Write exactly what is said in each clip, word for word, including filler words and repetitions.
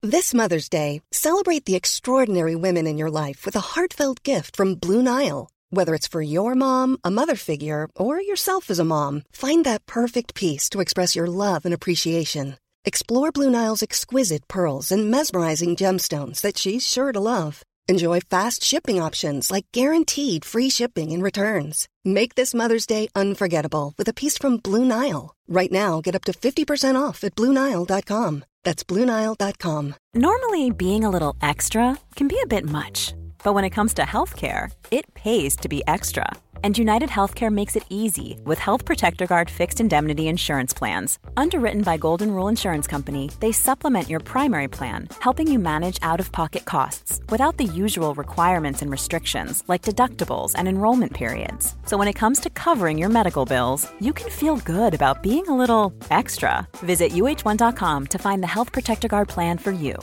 This Mother's Day, celebrate the extraordinary women in your life with a heartfelt gift from Blue Nile. Whether it's for your mom, a mother figure, or yourself as a mom, find that perfect piece to express your love and appreciation. Explore Blue Nile's exquisite pearls and mesmerizing gemstones that she's sure to love. Enjoy fast shipping options like guaranteed free shipping and returns. Make this Mother's Day unforgettable with a piece from Blue Nile. Right now, get up to fifty percent off at Blue Nile dot com. That's Blue Nile dot com. Normally, being a little extra can be a bit much. But when it comes to healthcare, it pays to be extra. And United Healthcare makes it easy with Health Protector Guard fixed indemnity insurance plans. Underwritten by Golden Rule Insurance Company, they supplement your primary plan, helping you manage out-of-pocket costs without the usual requirements and restrictions like deductibles and enrollment periods. So when it comes to covering your medical bills, you can feel good about being a little extra. Visit U H one dot com to find the Health Protector Guard plan for you.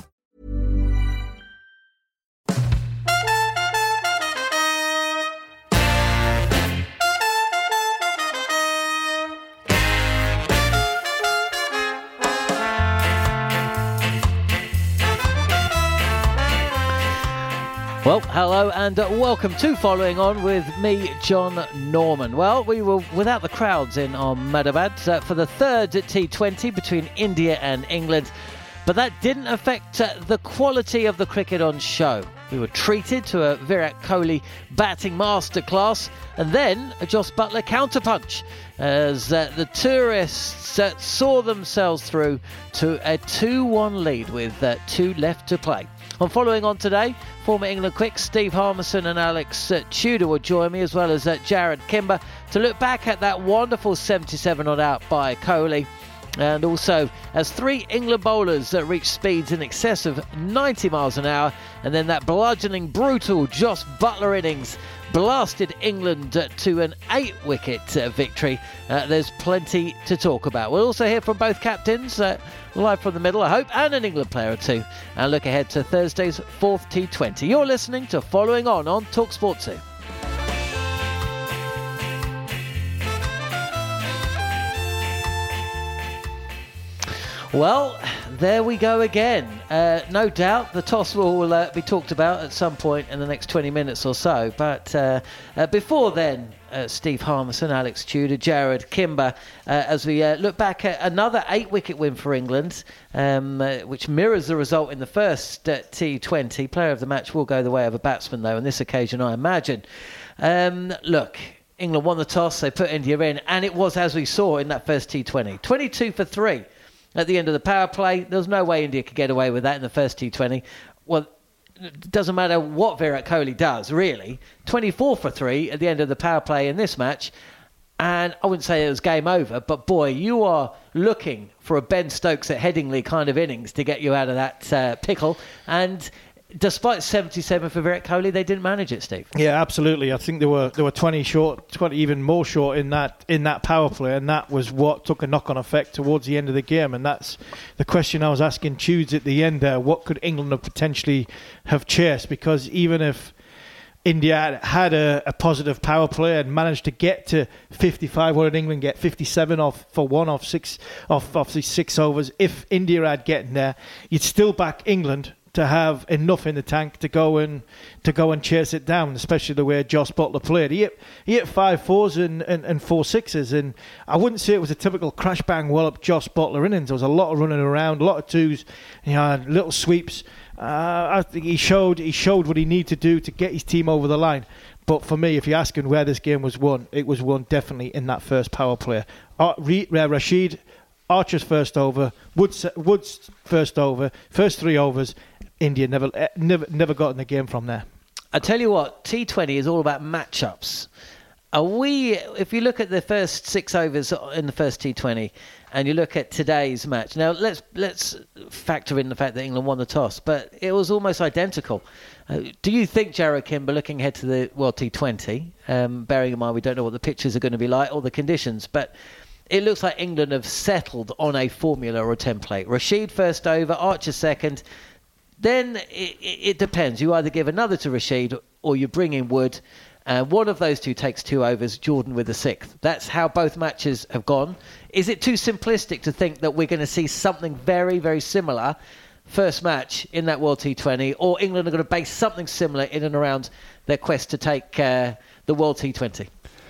Well, hello and uh, welcome to Following On with me, John Norman. Well, we were without the crowds in Ahmedabad uh, for the third T twenty between India and England, but that didn't affect uh, the quality of the cricket on show. We were treated to a Virat Kohli batting masterclass and then a Jos Buttler counterpunch as uh, the tourists uh, saw themselves through to a two one lead with uh, two left to play. On Following On today, former England quicks Steve Harmison and Alex uh, Tudor will join me, as well as uh, Jarrod Kimber, to look back at that wonderful seventy-seven not out by Kohli. And also, as three England bowlers uh, reached speeds in excess of ninety miles an hour, and then that bludgeoning, brutal Jos Buttler innings blasted England uh, to an eight-wicket uh, victory. Uh, there's plenty to talk about. We'll also hear from both captains, uh, live from the middle, I hope, and an England player or two. And look ahead to Thursday's fourth T twenty. You're listening to Following On on TalkSport two. Well, there we go again. Uh, no doubt the toss will uh, be talked about at some point in the next twenty minutes or so. But uh, uh, before then, uh, Steve Harmison, Alex Tudor, Jarrod Kimber, uh, as we uh, look back at another eight-wicket win for England, um, uh, which mirrors the result in the first uh, T twenty. Player of the match will go the way of a batsman, though, on this occasion, I imagine. Um, look, England won the toss, they put India in, and it was as we saw in that first T twenty. twenty-two for three. At the end of the power play, there was no way India could get away with that in the first T twenty. Well, it doesn't matter what Virat Kohli does, really. twenty-four for three at the end of the power play in this match. And I wouldn't say it was game over, but boy, you are looking for a Ben Stokes at Headingley kind of innings to get you out of that uh, pickle. And despite seventy-seven for Virat Kohli, they didn't manage it, Steve. Yeah, absolutely. I think there were there were twenty short, twenty even more short in that in that power play, and that was what took a knock-on effect towards the end of the game. And that's the question I was asking Tudes at the end there: what could England have potentially have chased? Because even if India had, had a, a positive power play and managed to get to fifty-five, what did England get? fifty-seven off for one off six off off the six overs. If India had gotten there, you'd still back England to have enough in the tank to go and to go and chase it down, especially the way Jos Buttler played. He hit, he hit five fours and, and, and four sixes, and I wouldn't say it was a typical crash bang well up Jos Buttler innings. There was a lot of running around, a lot of twos, you know, little sweeps. Uh, I think he showed he showed what he needed to do to get his team over the line. But for me, if you're asking where this game was won, it was won definitely in that first power play. Uh, Rashid, Archer's first over, Woods Woods first over, first three overs. India never, never, never got in the game from there. I tell you what, T twenty is all about matchups. Are we? If you look at the first six overs in the first T twenty, and you look at today's match. Now let's let's factor in the fact that England won the toss, but it was almost identical. Uh, do you think, Jarrod Kimber, looking ahead to the World T twenty, um, bearing in mind we don't know what the pitches are going to be like or the conditions, but it looks like England have settled on a formula or a template. Rashid first over, Archer second. Then it, it depends. You either give another to Rashid or you bring in Wood. Uh, one of those two takes two overs, Jordan with the sixth. That's how both matches have gone. Is it too simplistic to think that we're going to see something very, very similar first match in that World T twenty, or England are going to base something similar in and around their quest to take uh, the World T twenty?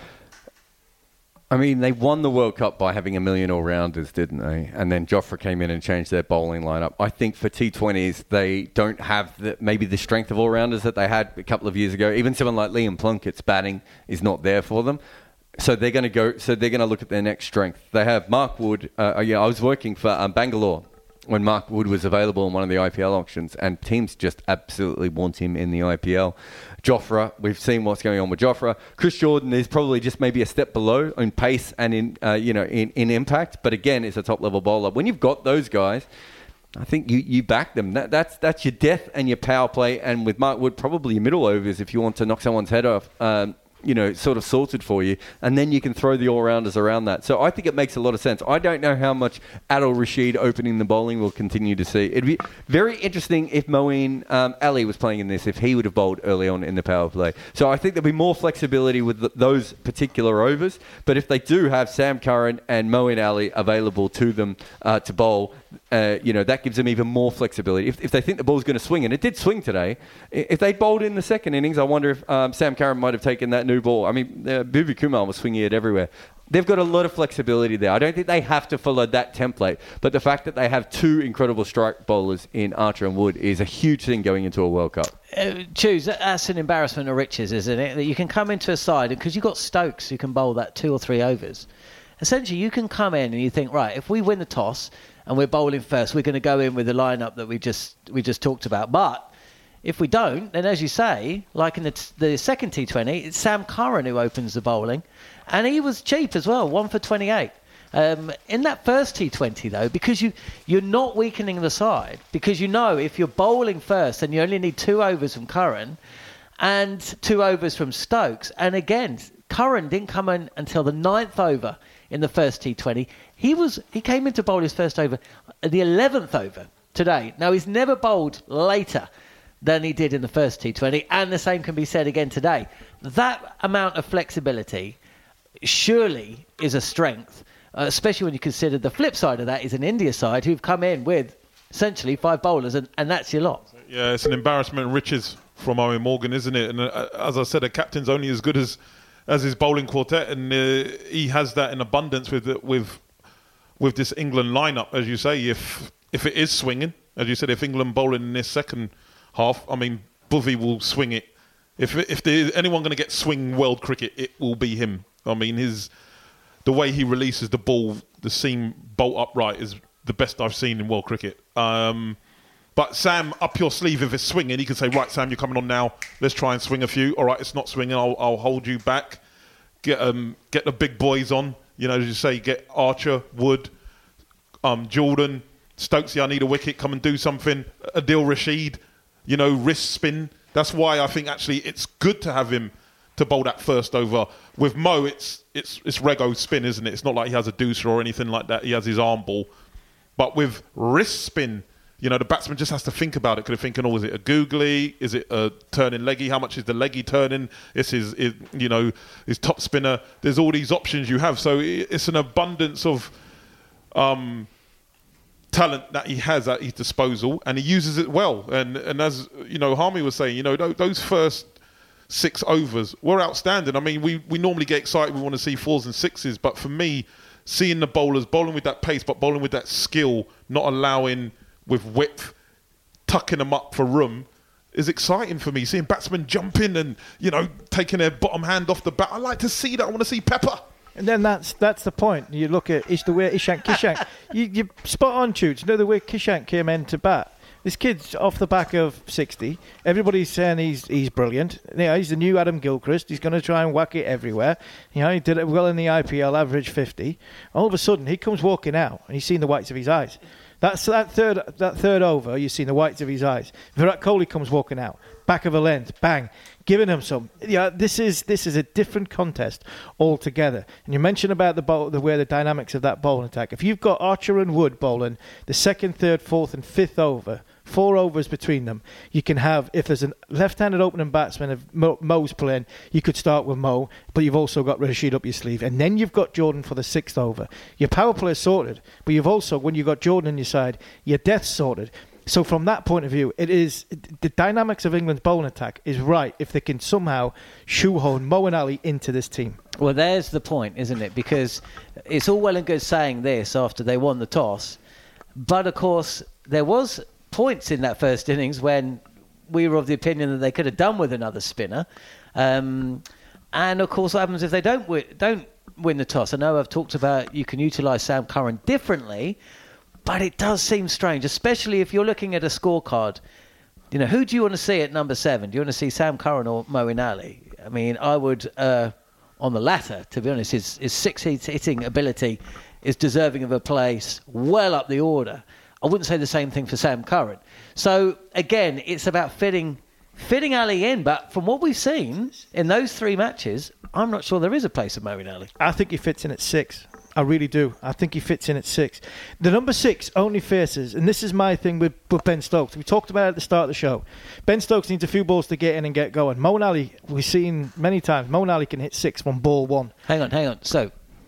I mean, they won the World Cup by having a million all-rounders, didn't they? And then Jofra came in and changed their bowling lineup. I think for T twenties, they don't have the, maybe the strength of all-rounders that they had a couple of years ago. Even someone like Liam Plunkett's batting is not there for them. So they're going to go. So they're going to look at their next strength. They have Mark Wood. Uh, yeah, I was working for um, Bangalore when Mark Wood was available in one of the I P L auctions, and teams just absolutely want him in the I P L. Jofra, we've seen what's going on with Jofra. Chris Jordan is probably just maybe a step below in pace and in uh, you know in, in impact, but again, is a top level bowler. When you've got those guys, I think you, you back them. That, that's that's your death and your power play, and with Mark Wood, probably your middle overs if you want to knock someone's head off. Um, you know, sort of sorted for you, and then you can throw the all-rounders around that. So I think it makes a lot of sense. I don't know how much Adil Rashid opening the bowling we'll continue to see. It'd be very interesting if Moeen um, Ali was playing in this, if he would have bowled early on in the power play. So I think there'll be more flexibility with the, those particular overs, but if they do have Sam Curran and Moeen Ali available to them uh, to bowl, Uh, you know, that gives them even more flexibility. If, if they think the ball's going to swing, and it did swing today, if they bowled in the second innings, I wonder if um, Sam Curran might have taken that new ball. I mean, uh, Bhuvi Kumar was swinging it everywhere. They've got a lot of flexibility there. I don't think they have to follow that template, but the fact that they have two incredible strike bowlers in Archer and Wood is a huge thing going into a World Cup. Uh, choose that's an embarrassment of riches, isn't it? That you can come into a side, because you've got Stokes who can bowl that two or three overs. Essentially, you can come in and you think, right, if we win the toss and we're bowling first, we're going to go in with the lineup that we just we just talked about. But if we don't, then as you say, like in the, t- the second T twenty, it's Sam Curran who opens the bowling. And he was cheap as well, one for twenty-eight. Um, in that first T twenty, though, because you, you're not weakening the side, because you know if you're bowling first and you only need two overs from Curran and two overs from Stokes. And again, Curran didn't come in until the ninth over in the first T twenty. He was he came in to bowl his first over at the eleventh over today. Now, he's never bowled later than he did in the first T twenty, and the same can be said again today. That amount of flexibility surely is a strength, uh, especially when you consider the flip side of that is an India side who've come in with essentially five bowlers, and, and that's your lot. Yeah, it's an embarrassment of riches from Eoin Morgan, isn't it? And uh, as I said, a captain's only as good as as his bowling quartet, and uh, he has that in abundance with with with this England lineup, as you say. If if it is swinging, as you said, if England bowling in this second half, I mean, Bhuvi will swing it. If if there's anyone going to get swing world cricket, it will be him. I mean, his the way he releases the ball, the seam bolt upright, is the best I've seen in world cricket. Um, But Sam, up your sleeve, if it's swinging, he can say, right, Sam, you're coming on now. Let's try and swing a few. All right, it's not swinging. I'll, I'll hold you back. Get um, get the big boys on. You know, as you say, get Archer, Wood, um, Jordan, Stokesy, I need a wicket. Come and do something. Adil Rashid, you know, wrist spin. That's why I think, actually, it's good to have him to bowl that first over. With Mo, it's it's it's rego spin, isn't it? It's not like he has a deucer or anything like that. He has his arm ball. But with wrist spin, you know, the batsman just has to think about it. Could have thinking, oh, is it a googly? Is it a turning leggy? How much is the leggy turning? It's his, his, you know, his top spinner. There's all these options you have. So it's an abundance of um, talent that he has at his disposal, and he uses it well. And and as, you know, Harmy was saying, you know, those first six overs were outstanding. I mean, we, we normally get excited. We want to see fours and sixes. But for me, seeing the bowlers bowling with that pace, but bowling with that skill, not allowing with width, tucking them up for room, is exciting for me. Seeing batsmen jumping and, you know, taking their bottom hand off the bat. I like to see that. I want to see pepper. And then that's that's the point. You look at Ish, the way Ishank Kishank. you, you spot on, Choots. You know the way Kishank came in to bat. This kid's off the back of sixty. Everybody's saying he's he's brilliant. You know, he's the new Adam Gilchrist. He's going to try and whack it everywhere. You know, he did it well in the I P L, average fifty. All of a sudden, he comes walking out, and he's seen the whites of his eyes. That's that third that third over, you've seen the whites of his eyes. Virat Kohli comes walking out, back of a length, bang, giving him some. Yeah, this is this is a different contest altogether. And you mentioned about the bowl, the way the dynamics of that bowling attack. If you've got Archer and Wood bowling the second, third, fourth, and fifth over, four overs between them, you can have, if there's a left-handed opening batsman of Mo, Mo's playing, you could start with Mo, but you've also got Rashid up your sleeve, and then you've got Jordan for the sixth over. Your power play is sorted, but you've also, when you've got Jordan on your side, your depth's sorted. So from that point of view, it is the dynamics of England's bowling attack is right if they can somehow shoehorn Moeen Ali into this team. Well, there's the point, isn't it? Because it's all well and good saying this after they won the toss, but of course there was points in that first innings when we were of the opinion that they could have done with another spinner. Um, and of course, what happens if they don't win, don't win the toss? I know I've talked about you can utilise Sam Curran differently. But it does seem strange, especially if you're looking at a scorecard. You know, who do you want to see at number seven? Do you want to see Sam Curran or Moeen Ali? I mean, I would, uh, on the latter, to be honest, his, his six-hitting ability is deserving of a place well up the order. I wouldn't say the same thing for Sam Curran. So, again, it's about fitting fitting Ali in. But from what we've seen in those three matches, I'm not sure there is a place for Moeen Ali. I think he fits in at six. I really do. I think he fits in at six. The number six only faces, and this is my thing with, with Ben Stokes. We talked about it at the start of the show. Ben Stokes needs a few balls to get in and get going. Moeen Ali, we've seen many times, Moeen Ali can hit six from ball one. Hang on, hang on. So,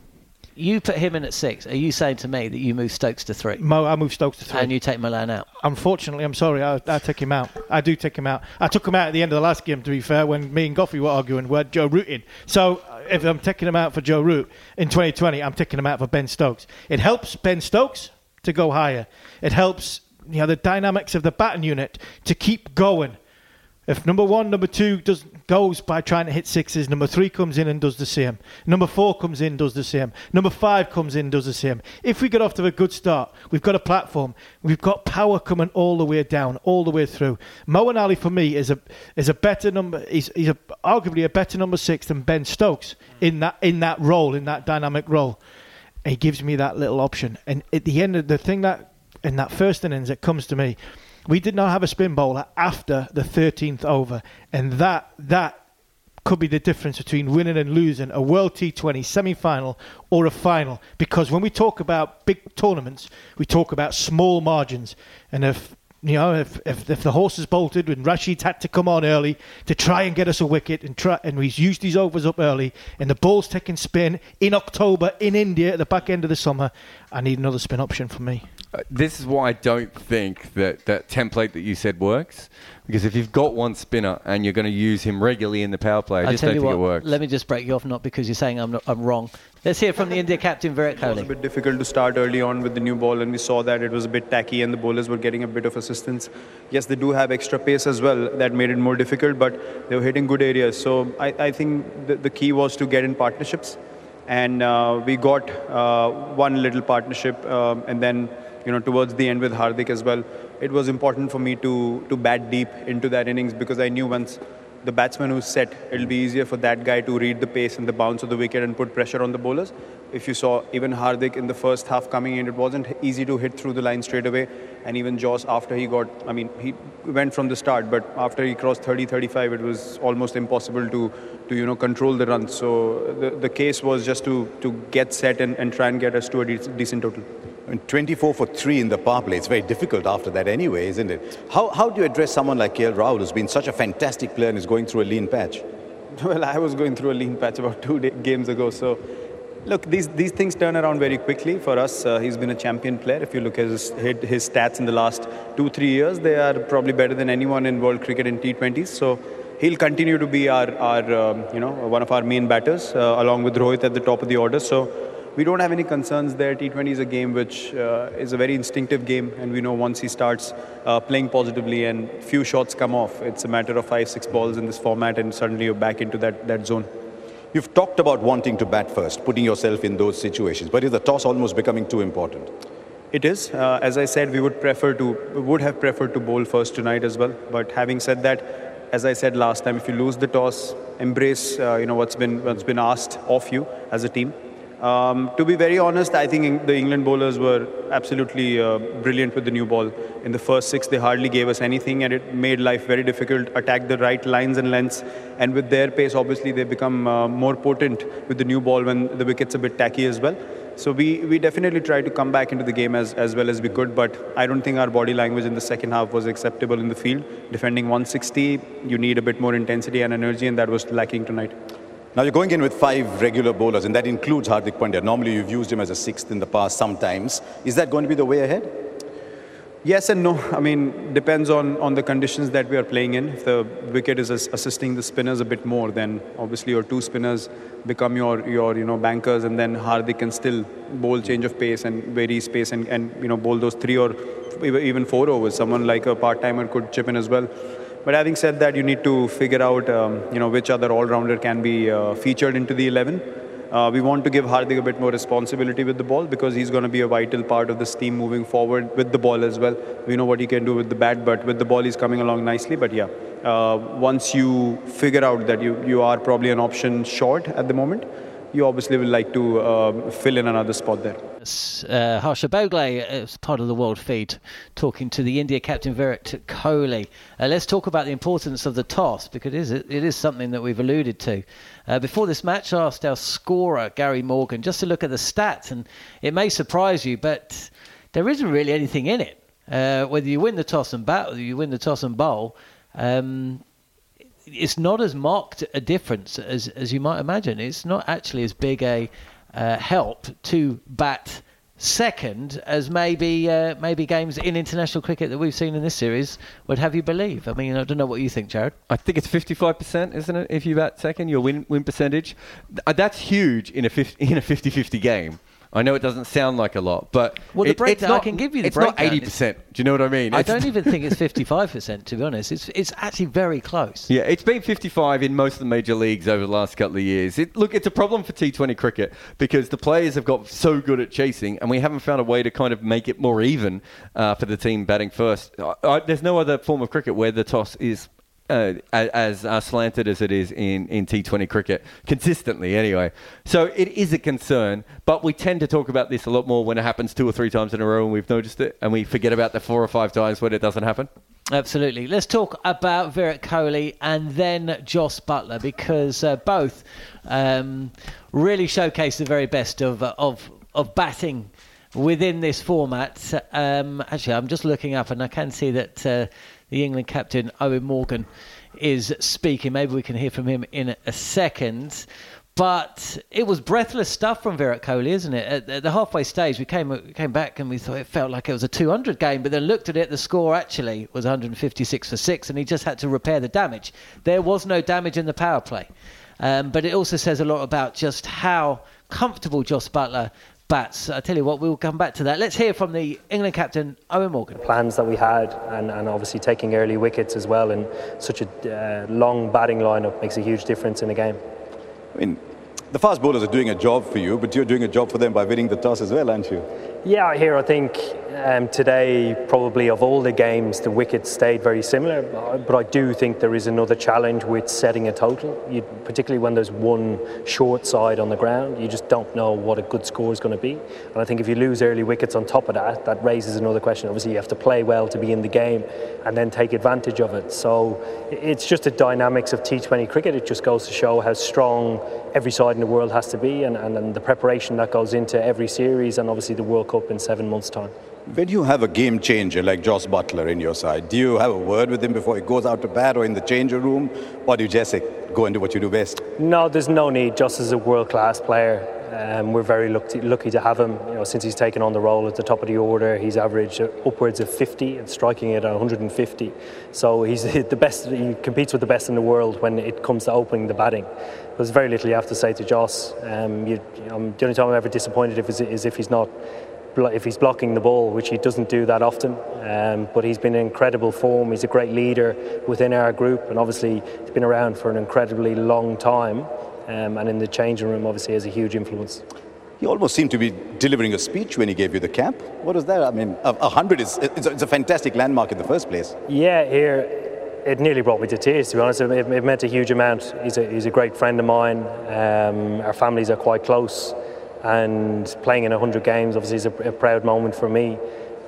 you put him in at six. Are you saying to me that you move Stokes to three? Mo, I move Stokes to three. And you take Milan out? Unfortunately, I'm sorry, I, I take him out. I do take him out. I took him out at the end of the last game, to be fair, when me and Goffey were arguing where Joe Root in. So, if I'm taking him out for Joe Root in twenty twenty, I'm taking him out for Ben Stokes. It helps Ben Stokes to go higher. It helps, you know, the dynamics of the batting unit to keep going. If number one, number two does goes by trying to hit sixes, number three comes in and does the same. Number four comes in, does the same. Number five comes in, does the same. If we get off to a good start, we've got a platform. We've got power coming all the way down, all the way through. Moeen Ali for me is a is a better number. He's, he's a, arguably a better number six than Ben Stokes in that in that role, in that dynamic role. He gives me that little option. And at the end of the thing that in that first innings, it comes to me. We did not have a spin bowler after the thirteenth over, and that that could be the difference between winning and losing a World T twenty semi-final or a final. Because when we talk about big tournaments, we talk about small margins, and if you know if if, if the horses bolted and Rashid had to come on early to try and get us a wicket, and try and we used these overs up early, and the ball's taking spin in October in India at the back end of the summer, I need another spin option for me. Uh, this is why I don't think that that template that you said works. Because if you've got one spinner and you're going to use him regularly in the power play, I I'll just don't think what, it works. Let me just break you off, not because you're saying I'm, not, I'm wrong. Let's hear from the India captain, Virat Kohli. It was a bit difficult to start early on with the new ball, and we saw that it was a bit tacky and the bowlers were getting a bit of assistance. Yes, they do have extra pace as well. That made it more difficult, but they were hitting good areas. So I, I think the, the key was to get in partnerships. And uh, we got uh, one little partnership, um, and then you know, towards the end with Hardik as well, it was important for me to to bat deep into that innings, because I knew once the batsman who's set, it'll be easier for that guy to read the pace and the bounce of the wicket and put pressure on the bowlers. If you saw even Hardik in the first half coming in, it wasn't easy to hit through the line straight away. And even Joss, after he got, I mean, he went from the start, but after he crossed thirty, thirty-five, it was almost impossible to, to you know, control the runs. So the, the case was just to, to get set and, and try and get us to a de- decent total. I mean, twenty-four for three in the power play. It's very difficult after that anyway, isn't it? How how do you address someone like K L Rahul, who's been such a fantastic player and is going through a lean patch? Well, I was going through a lean patch about two day, games ago. So, look, these these things turn around very quickly. For us, uh, he's been a champion player. If you look at his, his stats in the last two, three years, they are probably better than anyone in world cricket in T twenties. So, he'll continue to be our, our um, you know, one of our main batters, uh, along with Rohit at the top of the order. So, we don't have any concerns there. T twenty is a game which uh, is a very instinctive game, and we know once he starts uh, playing positively and few shots come off, it's a matter of five, six balls in this format, and suddenly you're back into that, that zone. You've talked about wanting to bat first, putting yourself in those situations, but is the toss almost becoming too important? It is. Uh, as I said, we would prefer to would have preferred to bowl first tonight as well. But having said that, as I said last time, if you lose the toss, embrace uh, you know what's been what's been asked of you as a team. Um, to be very honest, I think the England bowlers were absolutely uh, brilliant with the new ball. In the first six, they hardly gave us anything, and it made life very difficult. Attack the right lines and lengths, and with their pace, obviously, they become uh, more potent with the new ball when the wicket's a bit tacky as well. So we, we definitely tried to come back into the game as, as well as we could, but I don't think our body language in the second half was acceptable in the field. Defending one sixty, you need a bit more intensity and energy, and that was lacking tonight. Now you're going in with five regular bowlers, and that includes Hardik Pandya. Normally you've used him as a sixth in the past sometimes. Is that going to be the way ahead? Yes and no. I mean, depends on, on the conditions that we are playing in. If the wicket is as- assisting the spinners a bit more, then obviously your two spinners become your, your you know bankers, and then Hardik can still bowl change of pace and vary pace and, and you know bowl those three or even four overs. Someone like a part-timer could chip in as well. But having said that, you need to figure out um, you know which other all-rounder can be uh, featured into the eleven. Uh, we want to give Hardik a bit more responsibility with the ball because he's going to be a vital part of this team moving forward with the ball as well. We know what he can do with the bat, but with the ball he's coming along nicely. But yeah, uh, once you figure out that you, you are probably an option short at the moment, you obviously will like to uh, fill in another spot there. Uh, Harsha Bhogle is part of the World Feed, talking to the India captain Virat Kohli. Uh, let's talk about the importance of the toss, because it is, it is something that we've alluded to. Uh, before this match, I asked our scorer, Gary Morgan, just to look at the stats, and it may surprise you, but there isn't really anything in it. Uh, whether you win the toss and bat, or you win the toss and bowl, um, it's not as marked a difference as, as you might imagine. It's not actually as big a uh, help to bat second as maybe uh, maybe games in international cricket that we've seen in this series would have you believe. I mean, I don't know what you think, Jared. I think it's fifty-five percent, isn't it? If you bat second, your win win percentage. That's huge in a fifty, in a fifty-fifty game. I know it doesn't sound like a lot, but well, the it, breakdown, it's not, I can give you the it's breakdown. It's not eighty percent. Do you know what I mean? I it's don't even think it's fifty-five percent, to be honest. It's it's actually very close. Yeah, it's been fifty-five in most of the major leagues over the last couple of years. It, look, it's a problem for T twenty cricket because the players have got so good at chasing, and we haven't found a way to kind of make it more even uh, for the team batting first. I, I, there's no other form of cricket where the toss is Uh, as uh, slanted as it is in, in T twenty cricket, consistently anyway. So it is a concern, but we tend to talk about this a lot more when it happens two or three times in a row and we've noticed it, and we forget about the four or five times when it doesn't happen. Absolutely. Let's talk about Virat Kohli and then Jos Buttler, because uh, both um, really showcase the very best of uh, of of batting within this format. Um, actually, I'm just looking up and I can see that uh, the England captain, Eoin Morgan, is speaking. Maybe we can hear from him in a second. But it was breathless stuff from Virat Kohli, isn't it? At, at the halfway stage, we came we came back and we thought it felt like it was a two hundred game, but then looked at it, the score actually was one hundred fifty-six for six, and he just had to repair the damage. There was no damage in the power play. Um, but it also says a lot about just how comfortable Jos Buttler bats. I tell you what, we'll come back to that. Let's hear from the England captain, Eoin Morgan. Plans that we had, and, and obviously taking early wickets as well, and such a uh, long batting lineup makes a huge difference in the game. I mean, the fast bowlers are doing a job for you, but you're doing a job for them by winning the toss as well, aren't you? Yeah, here I think um, today, probably of all the games, the wickets stayed very similar, but I do think there is another challenge with setting a total, you, particularly when there's one short side on the ground. You just don't know what a good score is going to be, and I think if you lose early wickets on top of that, that raises another question. Obviously you have to play well to be in the game and then take advantage of it. So it's just the dynamics of T twenty cricket. It just goes to show how strong every side in the world has to be, and, and, and the preparation that goes into every series, and obviously the World Cup in seven months' time. When you have a game changer like Jos Buttler in your side, do you have a word with him before he goes out to bat or in the changer room, or do you just say, go and do what you do best? No, there's no need. Jos is a world-class player. Um, we're very lucky, lucky to have him. You know, since he's taken on the role at the top of the order, he's averaged upwards of fifty and striking at one hundred fifty. So he's the best. He competes with the best in the world when it comes to opening the batting. There's very little you have to say to Jos. Um, you, you know, the only time I'm ever disappointed if is, is if he's not. if he's blocking the ball, which he doesn't do that often. Um, but he's been in incredible form. He's a great leader within our group, and obviously he's been around for an incredibly long time, um, and in the changing room obviously has a huge influence. He almost seemed to be delivering a speech when he gave you the cap. What was that? I mean, a hundred is it's a, it's a fantastic landmark in the first place. Yeah, here it nearly brought me to tears, to be honest. It, it meant a huge amount. He's a, he's a great friend of mine. Um, our families are quite close. And playing in one hundred games obviously is a, a proud moment for me.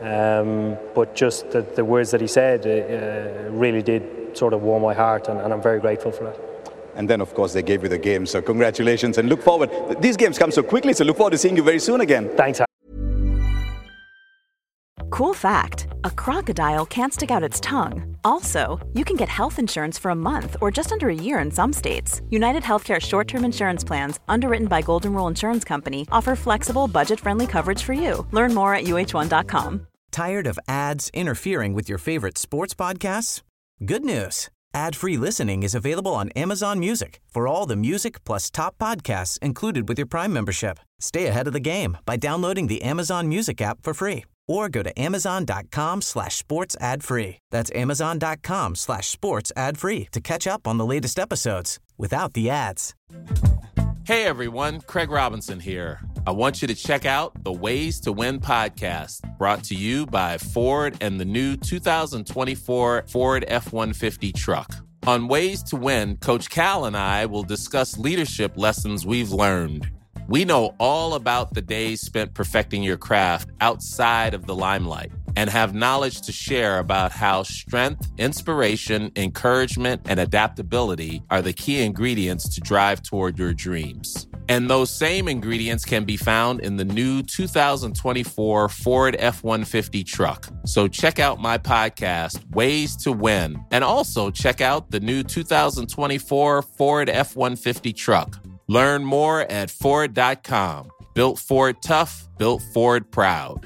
Um, but just the, the words that he said uh, really did sort of warm my heart, and, and I'm very grateful for that. And then, of course, they gave you the game, so congratulations, and look forward. These games come so quickly, so look forward to seeing you very soon again. Thanks. Cool fact, a crocodile can't stick out its tongue. Also, you can get health insurance for a month or just under a year in some states. United Healthcare short-term insurance plans, underwritten by Golden Rule Insurance Company, offer flexible, budget-friendly coverage for you. Learn more at U H one dot com. Tired of ads interfering with your favorite sports podcasts? Good news. Ad-free listening is available on Amazon Music for all the music plus top podcasts included with your Prime membership. Stay ahead of the game by downloading the Amazon Music app for free or go to amazon.com slash sports ad free. That's amazon.com slash sports ad free to catch up on the latest episodes without the ads. Hey everyone, Craig Robinson here. I want you to check out the Ways to Win podcast, brought to you by Ford and the new two thousand twenty-four Ford F one fifty truck. On Ways to Win, Coach Cal and I will discuss leadership lessons we've learned. We know all about the days spent perfecting your craft outside of the limelight and have knowledge to share about how strength, inspiration, encouragement, and adaptability are the key ingredients to drive toward your dreams. And those same ingredients can be found in the new two thousand twenty-four Ford F one fifty truck. So check out my podcast, Ways to Win, and also check out the new two thousand twenty-four Ford F one fifty truck. Learn more at Ford dot com. Built Ford tough, built Ford proud.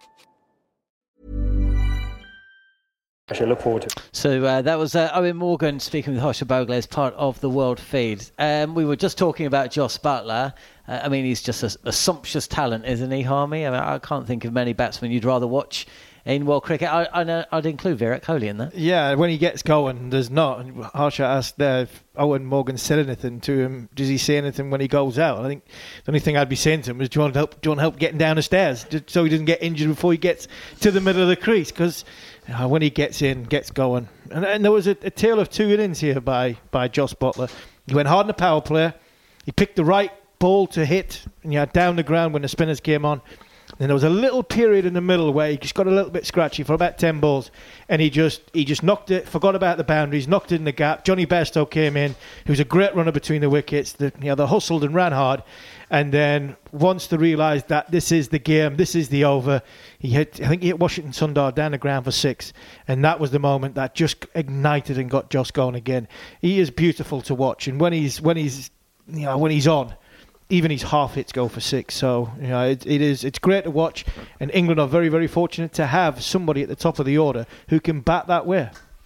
I should look forward to it. So uh, that was uh, Owen Morgan speaking with Hosha Bogle as part of the World Feed. Um, we were just talking about Jos Buttler. Uh, I mean, he's just a, a sumptuous talent, isn't he, Harmy? I mean, I can't think of many batsmen you'd rather watch in world cricket. I, I know, I'd include Virat Kohli in that. Yeah, when he gets going, there's not. Harsha asked there if Owen Morgan said anything to him. Does he say anything when he goes out? I think the only thing I'd be saying to him is, do you want help, do you want help getting down the stairs just so he doesn't get injured before he gets to the middle of the crease? Because uh, when he gets in, gets going. And, and there was a, a tale of two innings here by, by Jos Buttler. He went hard in the power play. He picked the right ball to hit, and you had down the ground when the spinners came on. Then there was a little period in the middle where he just got a little bit scratchy for about ten balls, and he just he just knocked it, forgot about the boundaries, knocked it in the gap. Johnny Bairstow came in, who was a great runner between the wickets. The, you know, they hustled and ran hard, and then once they realised that this is the game, this is the over, he hit. I think he hit Washington Sundar down the ground for six, and that was the moment that just ignited and got Jos going again. He is beautiful to watch, and when he's when he's you know when he's on, even his half hits go for six. So, you know, it, it is, it's great to watch. And England are very, very fortunate to have somebody at the top of the order who can bat that way.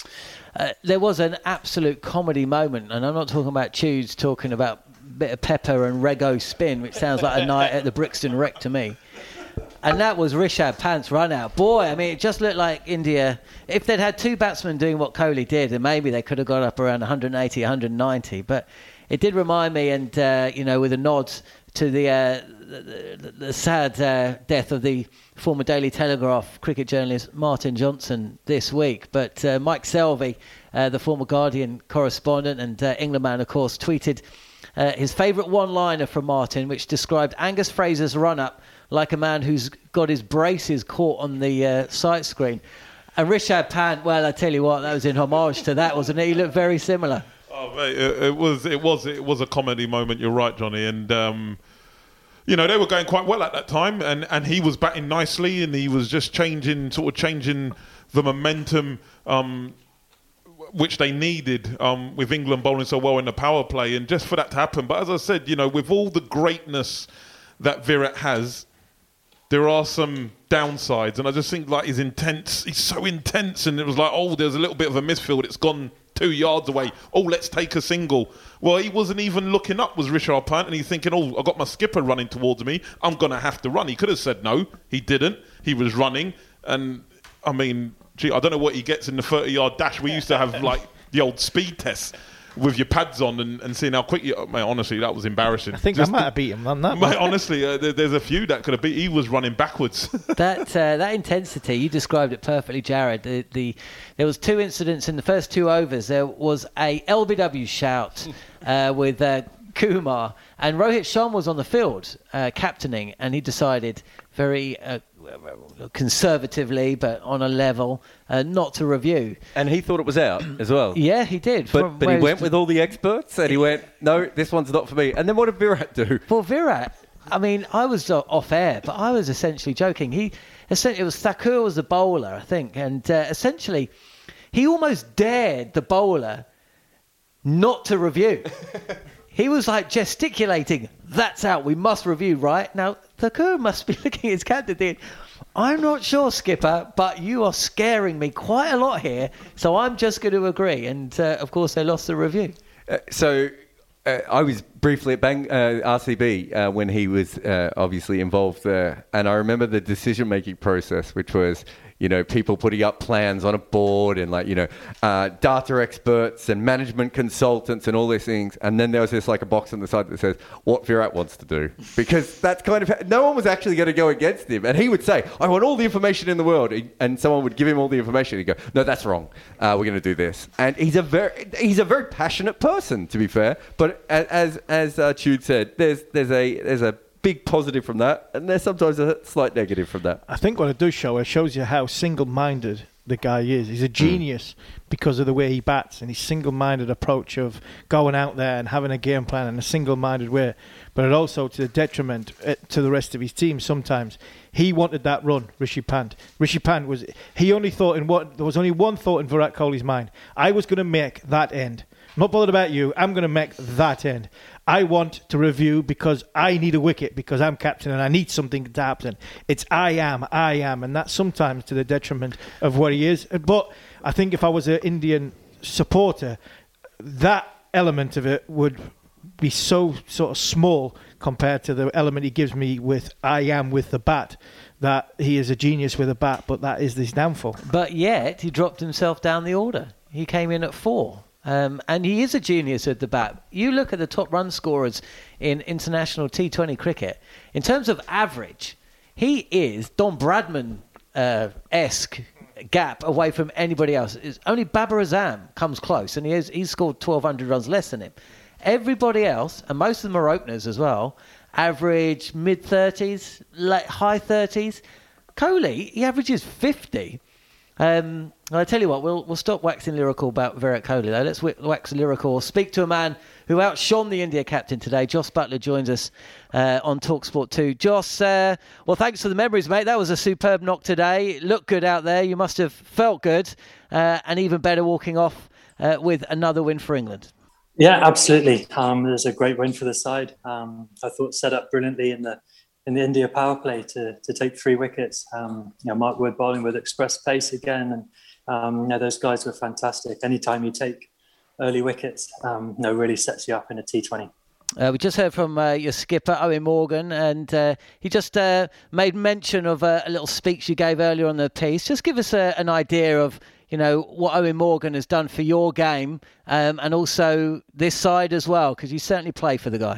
Uh, there was an absolute comedy moment, and I'm not talking about Tudes talking about a bit of pepper and rego spin, which sounds like a night at the Brixton Rec to me. And that was Rishabh Pant's run out. Boy, I mean, it just looked like India. If they'd had two batsmen doing what Kohli did, then maybe they could have got up around one eighty, one ninety. But it did remind me, and, uh, you know, with a nod to the uh, the, the, the sad uh, death of the former Daily Telegraph cricket journalist Martin Johnson this week. But uh, Mike Selvey, uh, the former Guardian correspondent and uh, England man, of course, tweeted uh, his favourite one-liner from Martin, which described Angus Fraser's run-up like a man who's got his braces caught on the uh, sight screen. And Rishabh Pant, well, I tell you what, that was in homage to that, wasn't it? He looked very similar. Oh, mate, it, it was, it was, it was a comedy moment. You're right, Johnny, and um, you know they were going quite well at that time, and, and he was batting nicely, and he was just changing, sort of changing the momentum, um, which they needed um, with England bowling so well in the power play, and just for that to happen. But as I said, you know, with all the greatness that Virat has, there are some downsides, and I just think like he's intense. He's so intense, and it was like, oh, there's a little bit of a misfield. It's gone two yards away. Oh, let's take a single. Well, he wasn't even looking up, was Rishabh Pant, and he's thinking, oh, I've got my skipper running towards me. I'm going to have to run. He could have said no. He didn't. He was running, and I mean, gee, I don't know what he gets in the thirty-yard dash. We used to have like the old speed tests with your pads on and, and seeing how quick you... Mate, honestly, that was embarrassing. I think Just I might have beat him on that. Mate, honestly, uh, there, there's a few that could have beat... He was running backwards. that uh, that intensity, you described it perfectly, Jared. The, the There was two incidents in the first two overs. There was a L B W shout uh, with uh, Kumar, and Rohit Sharma was on the field uh, captaining, and he decided very... Uh, conservatively, but on a level, uh, not to review. And he thought it was out as well. Yeah, he did. But, but he went with all the experts, and he went, no, this one's not for me. And then what did Virat do? Well, Virat, I mean, I was uh, off air, but I was essentially joking. He, essentially, it was Thakur was the bowler, I think, and uh, essentially, he almost dared the bowler not to review. He was like gesticulating, that's out, we must review, right? Now, Thakur must be looking at his captain thinking, I'm not sure, Skipper, but you are scaring me quite a lot here, so I'm just going to agree. And, uh, of course, they lost the review. Uh, so uh, I was briefly at Bang, uh, R C B uh, when he was uh, obviously involved there, and I remember the decision-making process, which was, you know, people putting up plans on a board and, like, you know, uh, data experts and management consultants and all these things. And then there was this, like, a box on the side that says what Virat wants to do. Because that's kind of... No one was actually going to go against him. And he would say, I want all the information in the world. And someone would give him all the information. He'd go, no, that's wrong. Uh, we're going to do this. And he's a very he's a very passionate person, to be fair. But as as uh, Tude said, there's there's a there's a... big positive from that, and there's sometimes a slight negative from that. I think what it does show, it shows you how single-minded the guy is. He's a genius mm. because of the way he bats and his single-minded approach of going out there and having a game plan in a single-minded way. But it also, to the detriment uh, to the rest of his team, sometimes he wanted that run. Rishi Pant. Rishi Pant was. He only thought in what there was only one thought in Virat Kohli's mind. I was going to make that end. I'm not bothered about you. I'm going to make that end. I want to review because I need a wicket because I'm captain and I need something to happen. It's I am, I am. And that's sometimes to the detriment of what he is. But I think if I was an Indian supporter, that element of it would be so sort of small compared to the element he gives me with I am with the bat, that he is a genius with a bat, but that is his downfall. But yet he dropped himself down the order. He came in at four. Um, and he is a genius at the bat. You look at the top run scorers in international T twenty cricket. In terms of average, he is Don Bradman-esque uh, gap away from anybody else. It's only Babar Azam comes close, and he is, he's scored twelve hundred runs less than him. Everybody else, and most of them are openers as well, average mid-thirties, late, high thirties. Kohli, he averages fifty. Um, I tell you what, we'll we'll stop waxing lyrical about Virat Kohli though. Let's wax lyrical. Speak to a man who outshone the India captain today. Jos Buttler joins us uh, on TalkSport two. Jos, uh, well, thanks for the memories, mate. That was a superb knock today. Looked good out there. You must have felt good, uh, and even better walking off uh, with another win for England. Yeah, absolutely. Um, it was a great win for the side. Um, I thought set up brilliantly in the in the India power play to to take three wickets. Um, you know, Mark Wood bowling with express pace again, and um, you know, those guys were fantastic. Anytime you take early wickets, um, you know, really sets you up in a T twenty. Uh, we just heard from uh, your skipper, Eoin Morgan, and uh, he just uh, made mention of uh, a little speech you gave earlier on the piece. Just give us a, an idea of, you know, what Eoin Morgan has done for your game, um, and also this side as well, because you certainly play for the guy.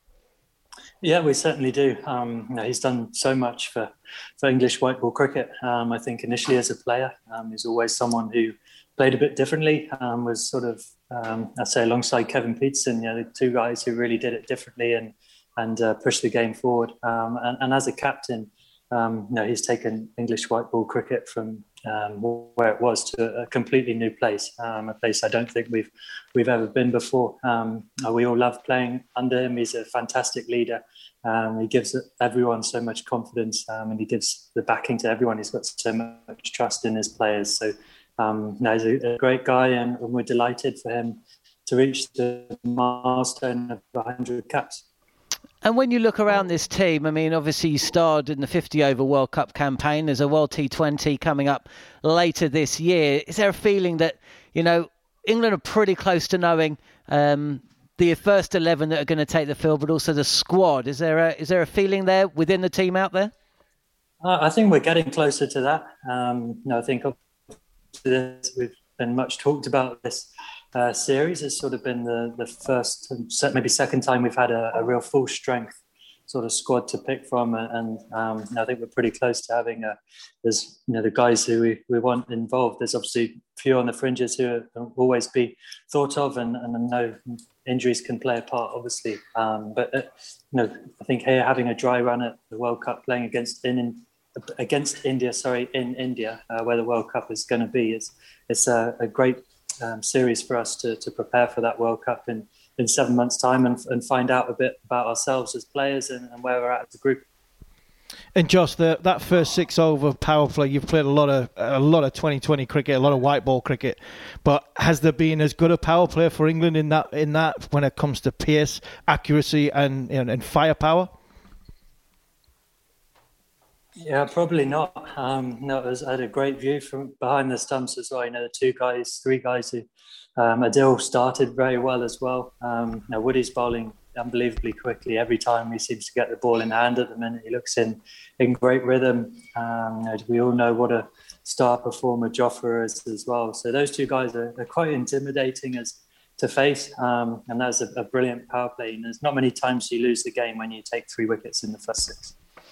Yeah, we certainly do. Um, you know, he's done so much for, for English white ball cricket. Um, I think initially as a player, um, he's always someone who played a bit differently, um, was sort of, um, I'd say, alongside Kevin Peterson, you know, the two guys who really did it differently and and uh, pushed the game forward. Um, and, and as a captain, um, you know, he's taken English white ball cricket from um, where it was to a completely new place, um, a place I don't think we've we've ever been before. Um, we all love playing under him. He's a fantastic leader. Um, he gives everyone so much confidence, um, and he gives the backing to everyone. He's got so much trust in his players. So um, no, he's a, a great guy, and, and we're delighted for him to reach the milestone of one hundred caps. And when you look around this team, I mean, obviously you starred in the fifty over World Cup campaign. There's a World T twenty coming up later this year. Is there a feeling that, you know, England are pretty close to knowing um, the first eleven that are going to take the field, but also the squad? Is there a, is there a feeling there within the team out there? Uh, I think we're getting closer to that. Um, you know, I think this, we've been much talked about this uh, series. It's sort of been the, the first, maybe second time we've had a, a real full strength sort of squad to pick from, and um, I think we're pretty close to having a. There's you know the guys who we, we want involved. There's obviously a few on the fringes who will always be thought of, and, and I know injuries can play a part, obviously. Um, but uh, you know, I think here having a dry run at the World Cup, playing against in against India, sorry, in India, uh, where the World Cup is going to be, it's it's a, a great um, series for us to to prepare for that World Cup in. in seven months' time and, and find out a bit about ourselves as players and, and where we're at as a group. And Josh, the, that first six over power play, you've played a lot of a lot of twenty twenty cricket, a lot of white ball cricket. But has there been as good a power play for England in that in that when it comes to pace, accuracy, and and, and firepower? Yeah, probably not. Um, no, it was, I had a great view from behind the stumps as well. You know, the two guys, three guys who, um, Adil started very well as well. Um, you know, Woody's bowling unbelievably quickly. Every time he seems to get the ball in hand at the minute, he looks in, in great rhythm. Um, you know, we all know what a star performer Jofra is as well. So those two guys are, are quite intimidating as to face. Um, and that's a, a brilliant power play. And there's not many times you lose the game when you take three wickets in the first six.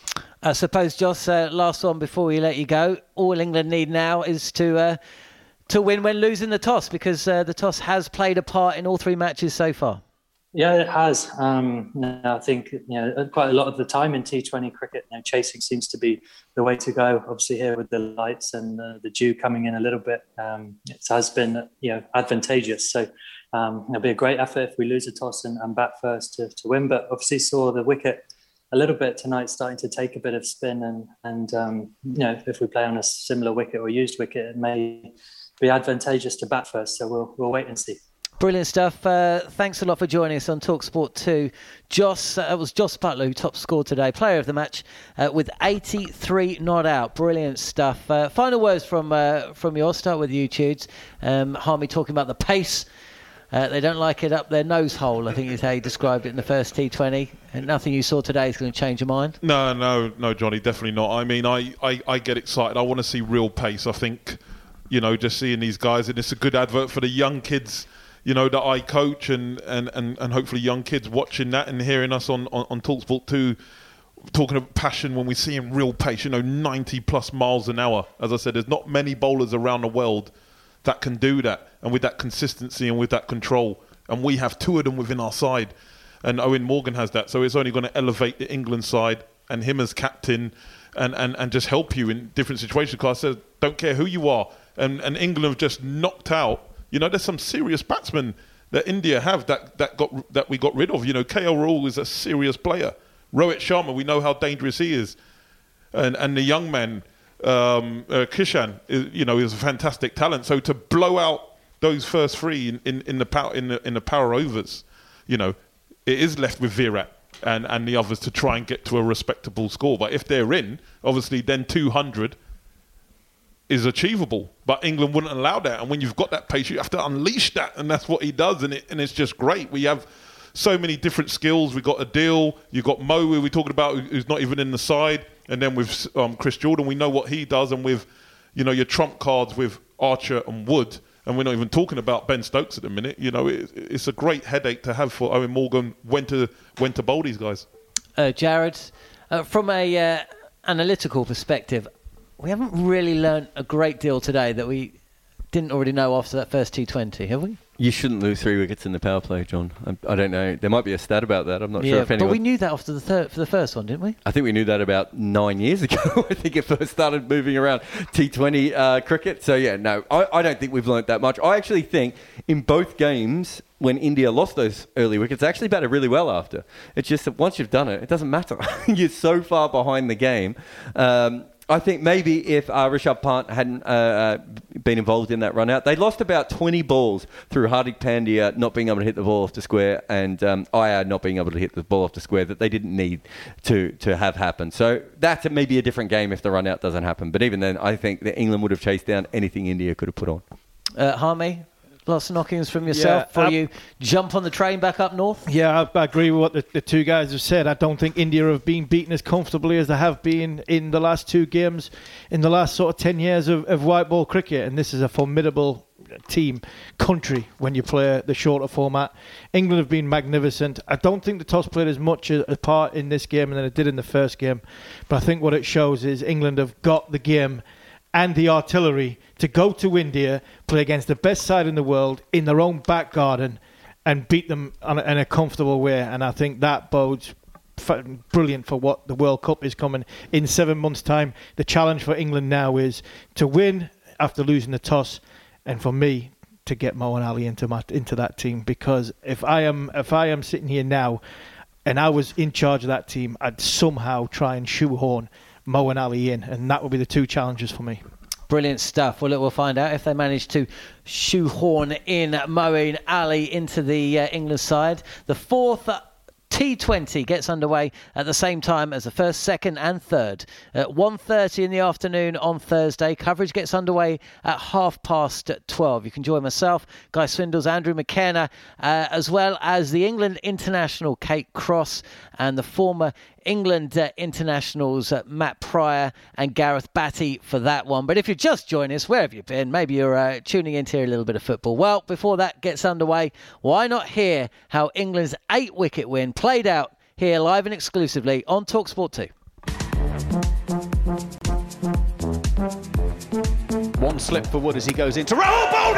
I suppose, Joss, uh, last one before we let you go. All England need now is to uh, to win when losing the toss, because uh, the toss has played a part in all three matches so far. Yeah, it has. Um, I think you know quite a lot of the time in T twenty cricket, you know, chasing seems to be the way to go. Obviously, here with the lights and uh, the dew coming in a little bit, um, it has been you know advantageous. So um, it'll be a great effort if we lose a toss and, and bat first to, to win. But obviously, saw the wicket a little bit tonight, starting to take a bit of spin, and and um, you know if we play on a similar wicket or used wicket, it may be advantageous to bat first. So we'll we'll wait and see. Brilliant stuff. Uh, thanks a lot for joining us on TalkSport two. Joss, uh, it was Jos Buttler who top scored today, player of the match, uh, with eighty-three not out. Brilliant stuff. Uh, final words from uh, from yours. Start with you, Tudes. Um, Harmy talking about the pace. Uh, they don't like it up their nose hole, I think is how you described it in the first T twenty. And nothing you saw today is going to change your mind? No, no, no, Johnny, definitely not. I mean, I, I, I get excited. I want to see real pace. I think, you know, just seeing these guys, and it's a good advert for the young kids, you know, that I coach, and, and, and, and hopefully young kids watching that and hearing us on, on, on TalkSport two, talking about passion when we see in real pace, you know, ninety plus miles an hour. As I said, there's not many bowlers around the world that can do that, and with that consistency and with that control. And we have two of them within our side, and Owen Morgan has that. So it's only going to elevate the England side and him as captain, and, and, and just help you in different situations. Because I said, don't care who you are. And, and England have just knocked out, you know, there's some serious batsmen that India have that, that, got, that we got rid of. You know, K L Rahul is a serious player. Rohit Sharma, we know how dangerous he is. And, and the young man, Um, uh, Kishan, is, you know, is a fantastic talent. So to blow out those first three in, in, in the power in the in the power overs, you know, it is left with Virat and, and the others to try and get to a respectable score. But if they're in, obviously, then two hundred is achievable. But England wouldn't allow that. And when you've got that pace, you have to unleash that, and that's what he does. And it and it's just great. We have so many different skills. We've got Adil, you've got Mo, who we're talking about, who's not even in the side. And then with um, Chris Jordan, we know what he does. And with, you know, your trump cards with Archer and Wood, and we're not even talking about Ben Stokes at the minute. You know, it, it's a great headache to have for Owen Morgan when to when to bowl these guys. Uh, Jared, uh, from a uh, analytical perspective, we haven't really learnt a great deal today that we didn't already know after that first T twenty, have we? You shouldn't lose three wickets in the power play, John. I, I don't know. There might be a stat about that. I'm not yeah, sure if anyone... But we knew that after the third, for the first one, didn't we? I think we knew that about nine years ago. I think it first started moving around T twenty uh, cricket. So, yeah, no, I, I don't think we've learnt that much. I actually think in both games, when India lost those early wickets, they actually batted really well after. It's just that once you've done it, it doesn't matter. You're so far behind the game. Um, I think maybe if uh, Rishabh Pant hadn't uh, been involved in that run out, they lost about twenty balls through Hardik Pandya not being able to hit the ball off the square and um, Iyer not being able to hit the ball off the square that they didn't need to, to have happen. So that's maybe a different game if the run out doesn't happen. But even then, I think that England would have chased down anything India could have put on. Uh, Harmy? Lots of knockings from yourself yeah, before um, you jump on the train back up north? Yeah, I, I agree with what the, the two guys have said. I don't think India have been beaten as comfortably as they have been in the last two games, in the last sort of ten years of, of white ball cricket. And this is a formidable team, country, when you play the shorter format. England have been magnificent. I don't think the toss played as much a, a part in this game than it did in the first game. But I think what it shows is England have got the game and the artillery to go to India, play against the best side in the world in their own back garden and beat them on a, in a comfortable way. And I think that bodes f- brilliant for what the World Cup is coming in seven months' time. The challenge for England now is to win after losing the toss, and for me to get Moeen Ali into my, into that team. Because if I am if I am sitting here now and I was in charge of that team, I'd somehow try and shoehorn Moeen Ali in, and that would be the two challenges for me. Brilliant stuff. Well, look, we'll find out if they manage to shoehorn in Moeen Ali into the uh, England side. The fourth T twenty gets underway at the same time as the first, second and third. At one thirty in the afternoon on Thursday. Coverage gets underway at half past twelve. You can join myself, Guy Swindles, Andrew McKenna, uh, as well as the England international Kate Cross and the former England uh, internationals uh, Matt Pryor and Gareth Batty for that one. But if you're just joining us, where have you been? Maybe you're uh, tuning in to hear a little bit of football. Well, before that gets underway, why not hear how England's eight-wicket win played out here live and exclusively on TalkSport two. One slip for Wood as he goes into Rahul bowled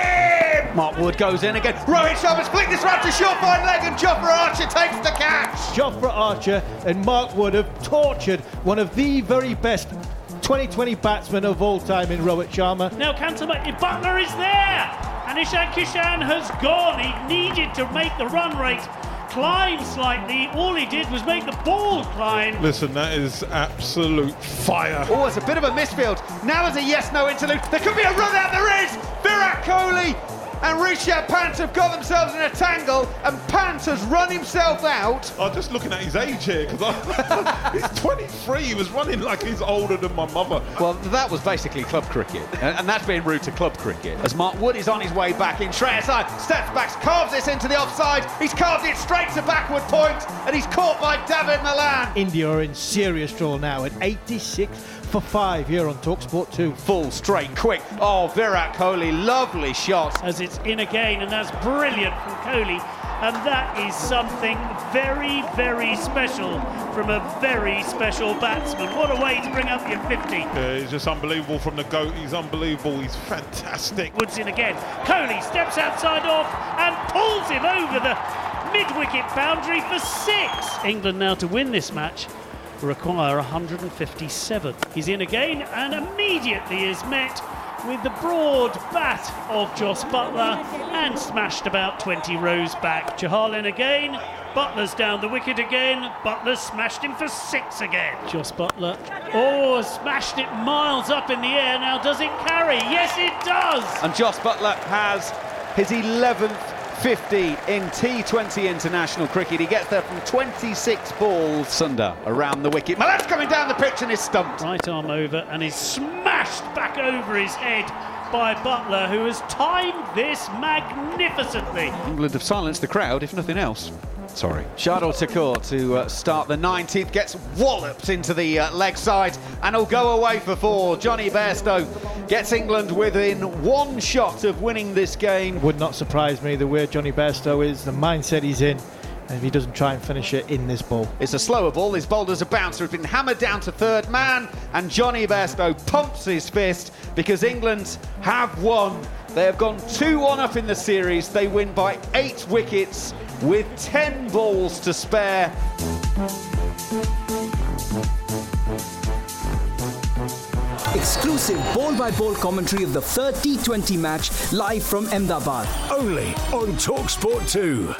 in! Mark Wood goes in again. Rohit Sharma's flicked this round to surefire leg and Jofra Archer takes the catch. Jofra Archer and Mark Wood have tortured one of the very best twenty twenty batsmen of all time in Rohit Sharma. Now Kantama, Butler is there and Ishan Kishan has gone. He needed to make the run rate climb slightly. All he did was make the ball climb. Listen, that is absolute fire. Oh, it's a bit of a misfield. Now there's a yes-no interlude. There could be a run out. There is. Virat Kohli and Rishabh Pant have got themselves in a tangle, and Pant has run himself out. I'm just looking at his age here, because he's twenty-three. He was running like he's older than my mother. Well, that was basically club cricket, and, and that's being rude to club cricket. As Mark Wood is on his way back in, Shreyas Iyer steps back, carves this into the offside. He's carved it straight to backward point, and he's caught by David Malan. India are in serious trouble now at eighty-six for five here on TalkSport two. Full, straight, quick. Oh, Virat Kohli, lovely shot. As it's in again, and that's brilliant from Kohli. And that is something very, very special from a very special batsman. What a way to bring up your fifty. Yeah, he's just unbelievable from the goat. He's unbelievable. He's fantastic. Woods in again. Kohli steps outside off and pulls him over the mid-wicket boundary for six. England now to win this match require one hundred fifty-seven. He's in again and immediately is met with the broad bat of Jos Buttler and smashed about twenty rows back. Chahal in again. Butler's down the wicket again. Butler smashed him for six again. Jos Buttler, oh, smashed it miles up in the air. Now does it carry? Yes, it does. And Jos Buttler has his eleventh fifty in T twenty international cricket. He gets there from twenty-six balls. Sundar around the wicket. Malan's coming down the pitch and is stumped. Right arm over and is smashed back over his head by Buttler, who has timed this magnificently. England have silenced the crowd, if nothing else. Sorry. Shardul Thakur to uh, start the nineteenth, gets walloped into the uh, leg side and will go away for four. Johnny Bairstow gets England within one shot of winning this game. Would not surprise me the way Johnny Bairstow is, the mindset he's in, and if he doesn't try and finish it in this ball. It's a slower ball. His bowler's a bouncer. Has been hammered down to third man, and Johnny Bairstow pumps his fist because England have won. They have gone two one up in the series. They win by eight wickets with ten balls to spare. Exclusive ball-by-ball commentary of the third T twenty match live from Ahmedabad. Only on TalkSport two.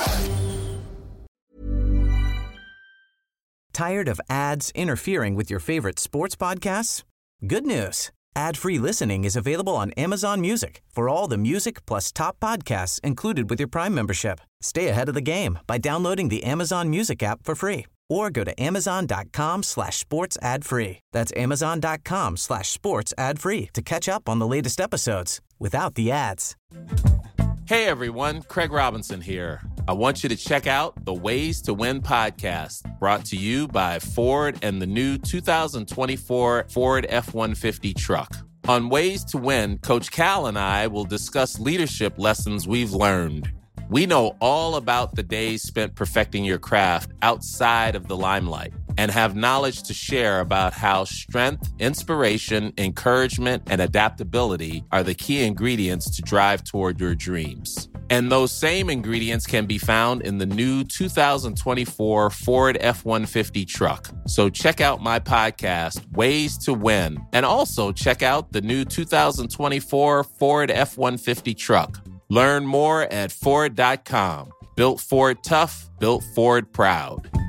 Tired of ads interfering with your favorite sports podcasts? Good news. Ad-free listening is available on Amazon Music for all the music plus top podcasts included with your Prime membership. Stay ahead of the game by downloading the Amazon Music app for free or go to amazon.com slash sports ad free. That's amazon.com slash sports ad free to catch up on the latest episodes without the ads. Hey everyone, Craig Robinson here. I want you to check out the Ways to Win podcast, brought to you by Ford and the new two thousand twenty-four Ford F one fifty truck. On Ways to Win, Coach Cal and I will discuss leadership lessons we've learned. We know all about the days spent perfecting your craft outside of the limelight and have knowledge to share about how strength, inspiration, encouragement, and adaptability are the key ingredients to drive toward your dreams. And those same ingredients can be found in the new two thousand twenty-four Ford F one fifty truck. So check out my podcast, Ways to Win, and also check out the new two thousand twenty-four Ford F one fifty truck. Learn more at Ford dot com. Built Ford tough, built Ford proud.